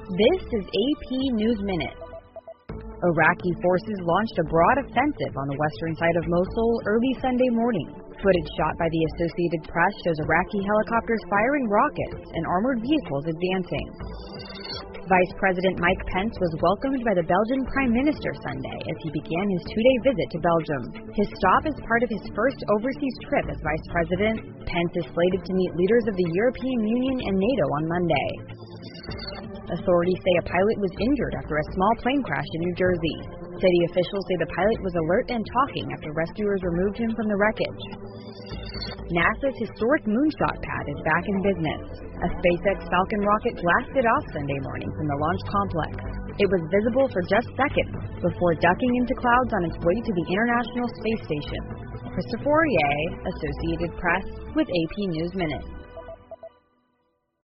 This is AP News Minute. Iraqi forces launched a broad offensive on the western side of Mosul early Sunday morning. Footage shot by the Associated Press shows Iraqi helicopters firing rockets and armored vehicles advancing. Vice President Mike Pence was welcomed by the Belgian Prime Minister Sunday as he began his two-day visit to Belgium. His stop is part of his first overseas trip as Vice President. Pence is slated to meet leaders of the European Union and NATO on Monday. Authorities say a pilot was injured after a small plane crashed in New Jersey. City officials say the pilot was alert and talking after rescuers removed him from the wreckage. NASA's historic moonshot pad is back in business. A SpaceX Falcon rocket blasted off Sunday morning from the launch complex. It was visible for just seconds before ducking into clouds on its way to the International Space Station. Christopher Aurier, Associated Press, with AP News Minute.